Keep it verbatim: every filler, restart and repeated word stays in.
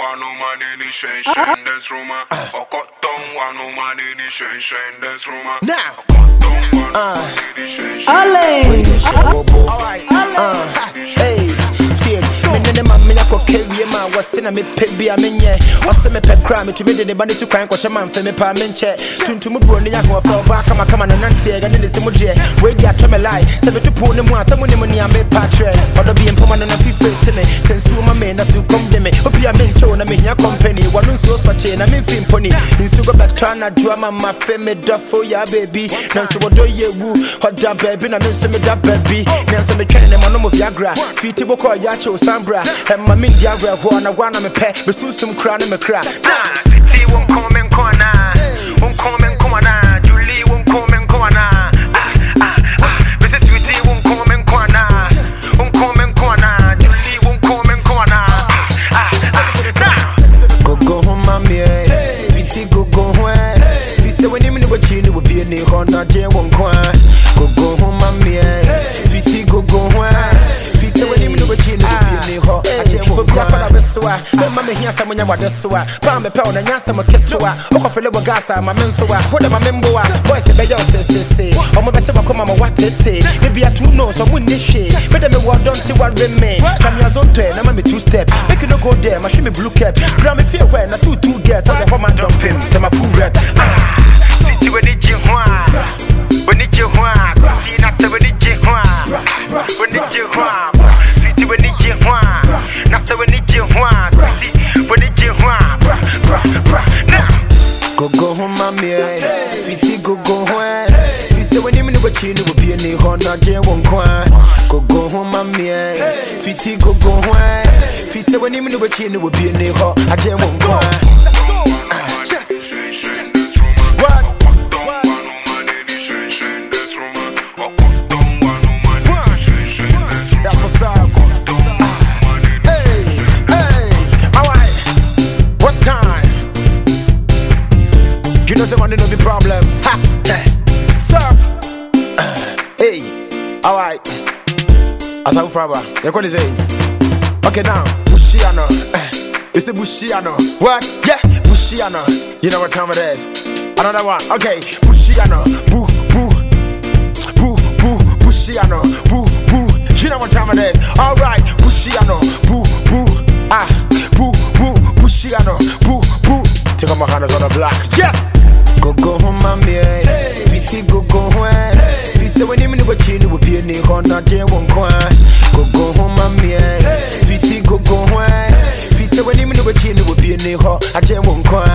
wa no man in the shen shen dance room. Okoton wa no man in the shen shen dance room. Now, Uh, Ale, alright, uh, hey, tears. Me nene ma me nyako carry ma wase na me pe bia me nye. Wase me pe kra me tumi de ne ba ne tu kwan ko man fe me pa me nche. Tuntum bro ne nyako fa fa kama kama na nante ga ne ne semu de. We di atome lie. Se me tu po ne mu asemu ne mu ni ame pa tre. Odo bi empoma na na fife te me. Sensu ma me na su kom de me. Obi a me nche na me nya company. Wanu so so che na me film pony. Insu go back to na drama ma fe me dofo ya baby. Na so wodo ye wu. Hoda baby na me se me da baby. Na so me twene ne ma no mo Viagra. Sweetie boko ya cho Sambra. And my min Viagra ho na gwa na me pe. Be susum kra na me kra. Nah, sweetie won't come and corner. Won't come and corner. Julie won't come and corner. Ah, ah, ah. Mister Sweetie won't come and corner. Won't come and corner. Julie won't come and corner. Ah, ah, ah. Go go home, mommy. Sweetie, go go home. If say when you mean what you will be in the corner, Jay won't cry. Go go home, mommy. Sweetie, go go home. If say when you mean what you will be in the corner, Jay won't cry. Mamma here, someone you want to swear. Palm a pound and answer my kid to her. Oh, for little gas, I'm a man so I put my member. Voice a better say. Oh, my better come on what it say. Maybe I two knows or win this shit. But then what don't see what remain. Come your zone ten, I'm a two step. Make you no go there, my shimmy blue cap. Gram me fear when I two two girls. I'm a woman dumping. Them a full rep. Sweetie, when it's you, when it's you, sweetie, not the when it's you, when it's you, sweetie, when it's you, not the when it's you, sweetie, when it's you, now. Go go home, mommy. Sweetie, go go home. If say when you mean what you will be in the corner, Jay won't cry. Go go home, mommy. Sweetie, go go home. If say when you mean what you will be in the corner, Jay won't cry. You know someone no be problem. Ha, eh, stop. Uh, hey, all right. As I'm from, you what is it? Okay now, Bushiano. It's the Bushiano. What? Yeah, Bushiano. You know what time it is? Another one. Okay, Bushiano. Boo, boo, boo, boo, Bushiano. Boo, boo. You know what time it is? All right, Bushiano. Boo, boo. Ah, boo, boo, Bushiano. Boo, boo. Take off my hands on the block. Yes. Go go home, mommy. Sweetie, go go home. If say when you mean what you will be in the corner, Jay won't cry. Go go home, mommy. Sweetie, go go home. If say when you mean what you will be in the corner, Jay won't cry.